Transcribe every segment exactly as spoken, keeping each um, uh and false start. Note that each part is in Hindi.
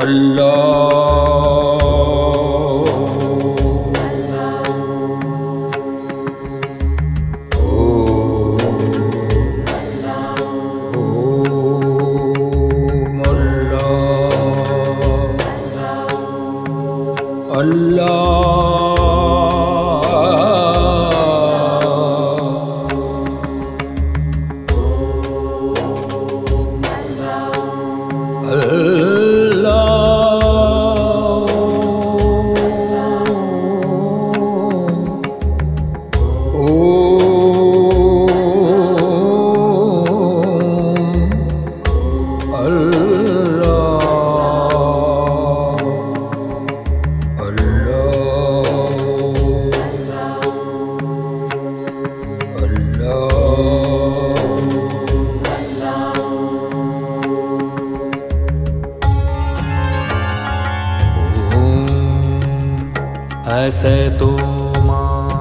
असतो मा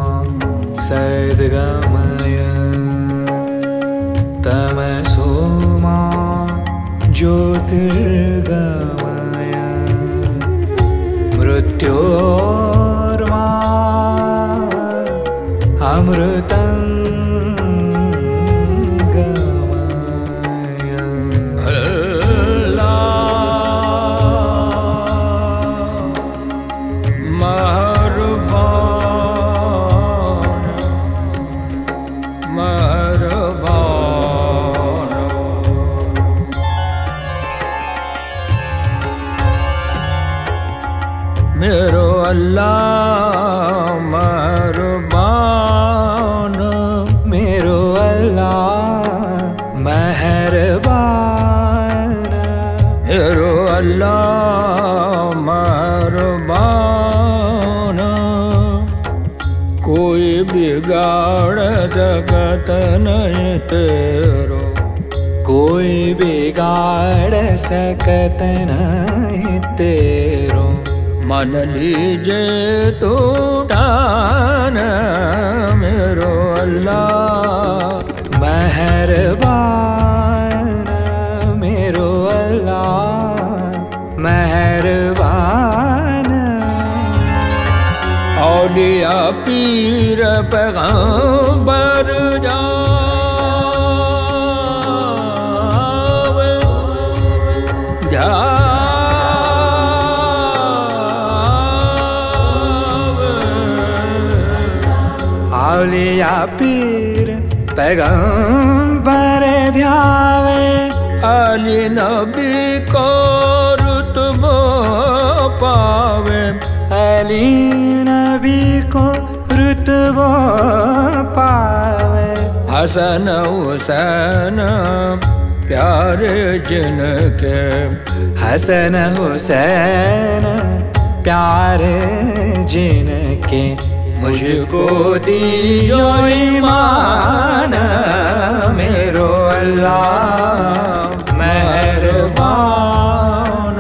सद्गमय तमसो मा ज्योतिर्गमय मृत्योर्मा अमृतं मेरो अल्लाह मेहरबान, मेरो अल्लाह मेहरबान, मेरो अल्लाह मेहरबान। कोई बिगाड़ सकत नहीं तेरो, कोई बिगाड़ सकत नहीं तेरो। मन लीजे तो ठान मेरो अल्लाह मेहरबान, मेरो अल्लाह मेहरबान। औलिया पीर पैगंबर जावे जावे औलिया पीर पैगंबर ध्यावे, अली नबी को रुतबा पावे, अली नबी को रुतबा पावे। हसन हुसैन प्यारे जिनके, हसन हुसैन प्यारे जिनके। मुझको दियो ईमान मेरो अल्लाह मेहरबान,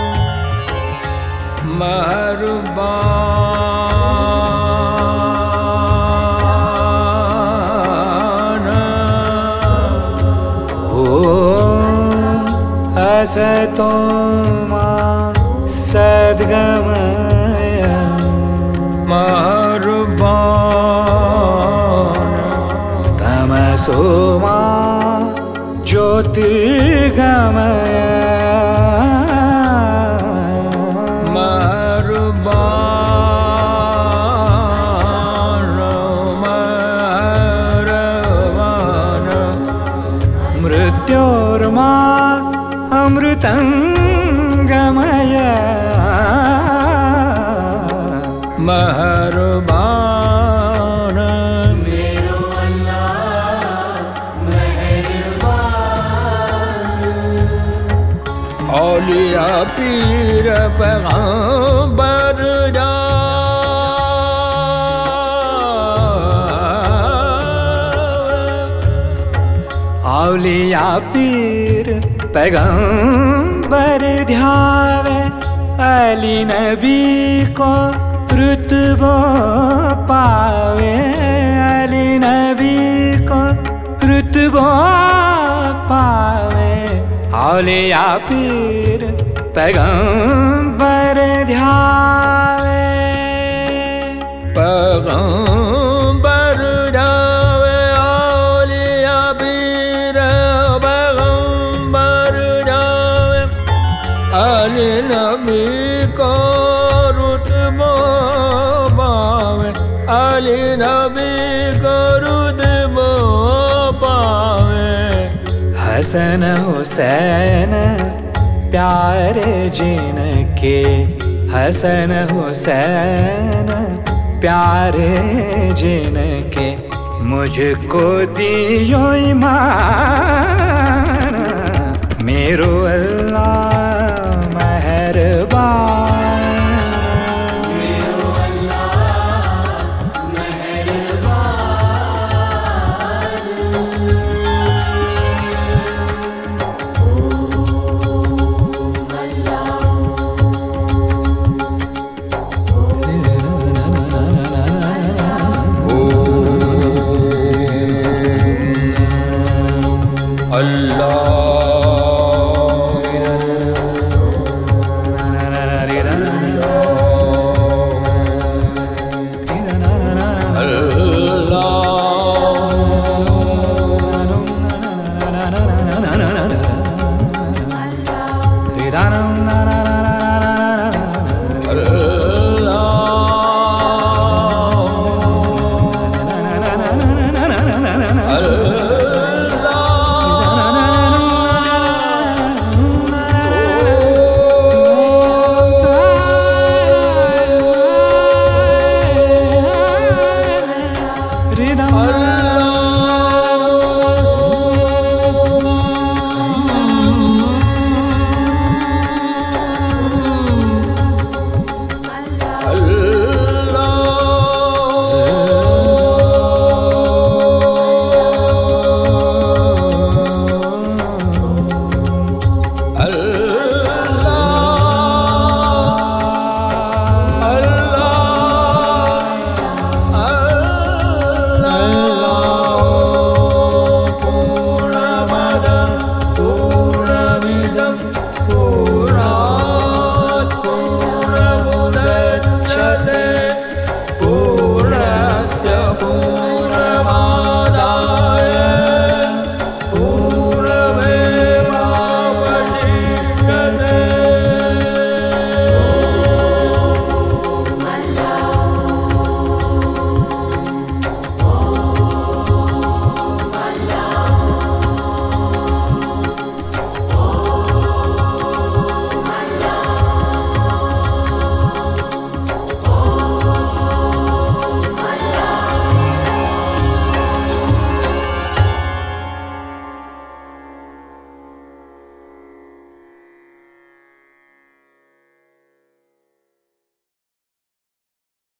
मेहरबान। ओ असतो मा सद्गमय मेहरबान, तमसो मा ज्योतिर्गमय मेहरबान, मेहरबान। मृत्योर्मा अमृतं गमय मेहरबान, मेरो अल्लाह मेहरबान। औलिया पीर पैगंबर जावे, औलिया पीर पैगंबर ध्यावे, अली नबी को रुतबा पावे, अली नबी को रुतबा पावे। औलिया पीर पैगंबर ध्यावे पैगंबर ध्यावे औलिया पीर पैगंबर ध्यावे अली नबी को रुतबा पावे अली नबी को रुतबा पावे हसन हुसैन प्यारे जिनके हसन हुसैन प्यारे जिनके मुझको दियो ईमान मेरो अल्लाह मेहरबान मेरो अल्लाह अल्लाह